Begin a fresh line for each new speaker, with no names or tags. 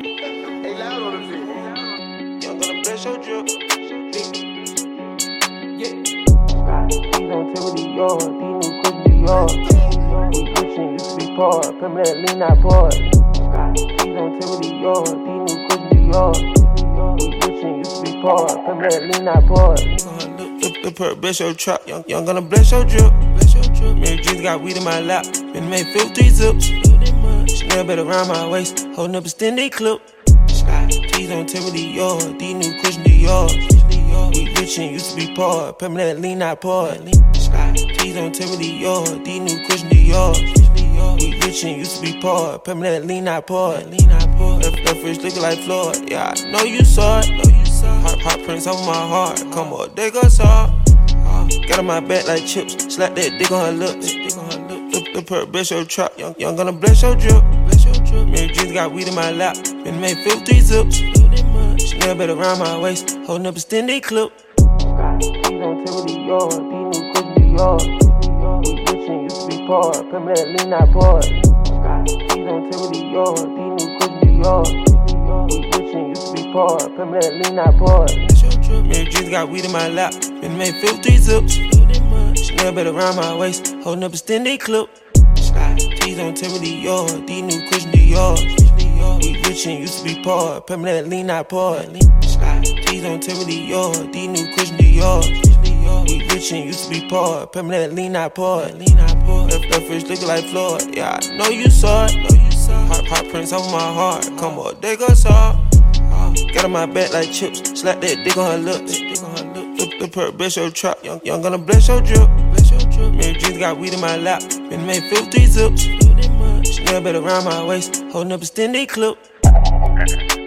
Hey, loud on the beat.
Young gonna bless your drip.
Please don't tell me the yard, these new cookies the yard. We rich and used to be poor, pay me that lean not poor. Please don't tell me the yard, these new cookies the yard. We rich and used to be poor, pay me that lean not poor.
The perk, bless your trap. Young gonna bless your drip. Mary G's got weed in my lap. Been made 53 zips. Chanel better around my waist, holding up a extended clip. Please don't tell me the yard, these new cushion the yard. We rich and used to be poor, pay me that lean not poor. Please don't tell me the yard, these new cushion the yard. We rich and used to be poor, pay me that lean not poor. That fish looking like Floyd, yeah, I know you saw it. Hot prints on my heart, come on, they go soft. Got on my back like chips, slap that dick on her lips. The perk, bless your trap, young gonna bless your drip. Mary G's got weed in my lap, been made 53 zips. Chanel better around my waist, holding up a extended clip.
Please don't tell me the yard, these new cookies the yard. We rich and used to be poor, pay me that lean not poor. Please don't tell me the yard, these new cookies the yard. We rich and used to be poor, pay me that lean not poor.
Mary G's got weed in my lap, been made 53 zips. Chanel better around my waist, holding up a extended clip. Please don't tell me the yard, these new cushion the yard. We rich and used to be poor, pay me that lean not poor. Please don't tell me the yard, these new cushion the yard. We rich and used to be poor, pay me that lean not poor. That fish looking like Floyd, yeah, I know you saw it. Hot prints on my heart, come on, they go soft. Got on my back like chips, slap that dick on her lips. The perk, bless your trap, young gonna bless your drip. Mary G's got weed in my lap, been made 53 zips. Chanel better around my waist, holding up a extended clip.